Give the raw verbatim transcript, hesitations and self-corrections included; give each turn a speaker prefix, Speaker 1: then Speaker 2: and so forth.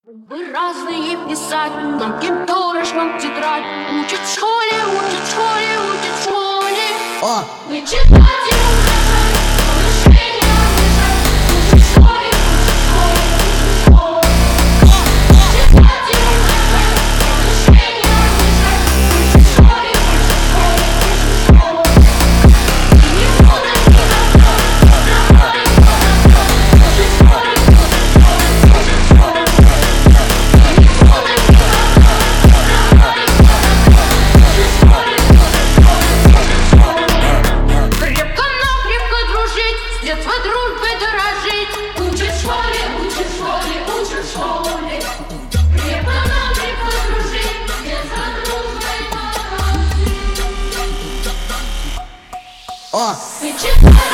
Speaker 1: Вы разные писать, нам кентурыш, нам тетрадь. Учат в школе, учат в школе, учат в школе.
Speaker 2: О!
Speaker 1: Мы читать и ужасать, мышление обижать. Учат в школе, учат в школе, учат в школе. Читать и ужасать, мышление обижать. Учат в школе, учат в школе, учат в школе. И не буду никогда, работать, учат в школе, учат в школе, учат в школе. С детства дружбой дорожить. Учат в школе, учат в школе, учат в школе. Крепко нам крепко дружить. С детства дружбой дорожить.
Speaker 2: О!
Speaker 1: Мы читаем.